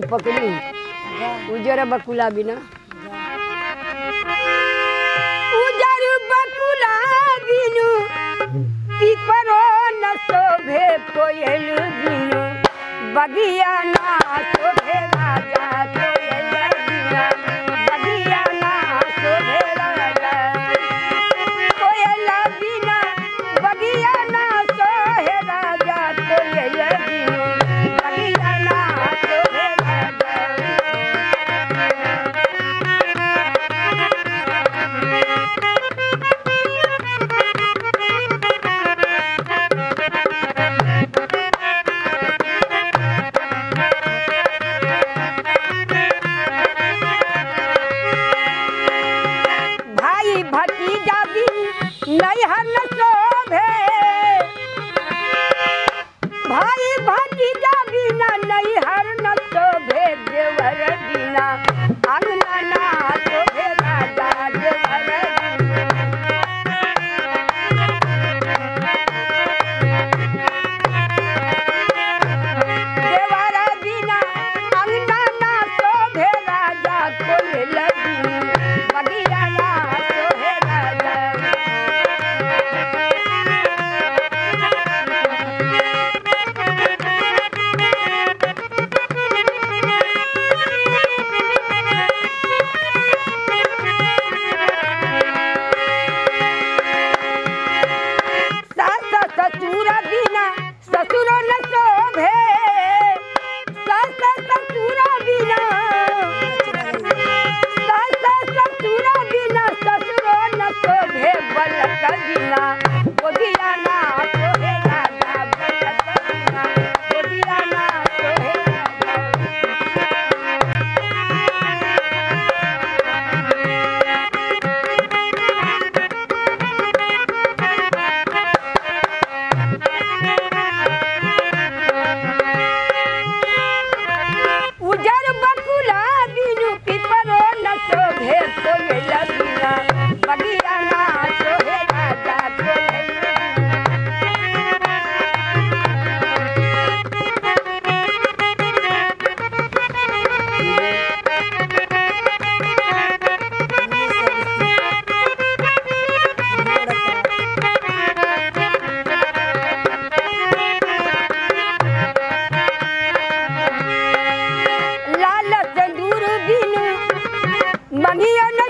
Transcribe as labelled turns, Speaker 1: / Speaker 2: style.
Speaker 1: पकड़ी उजर बकुला बिना उजर बकुला बिनु पीपरो न शोभे कोयल बिनु बगिया ना शोभे राजा कोयल बिना बगिया ना शोभे राजा कोयल बिना बगिया ना शोभे राजा कोयल बिनु बगिया ना शोभे राजा भतीजा भी नैहर न शोभे भाई भतीजा बिना नैहर न शोभे देवर बिना अंगना ना शोभे राजा देवर देवर बिना अंगना ना शोभे राजा कोयल बगिया ना ससुर न शोभे ससुर बिना ससुर न शोभे बलक बिना गोदिया ना शोभे राजा बलक बिना गोदिया ना शोभे उजर बकुला बिनु पीपरो न शोभे कोयल बिना बगिया ना शोभे राजा कोयल लाल सिंदूर बिनु मंगिया न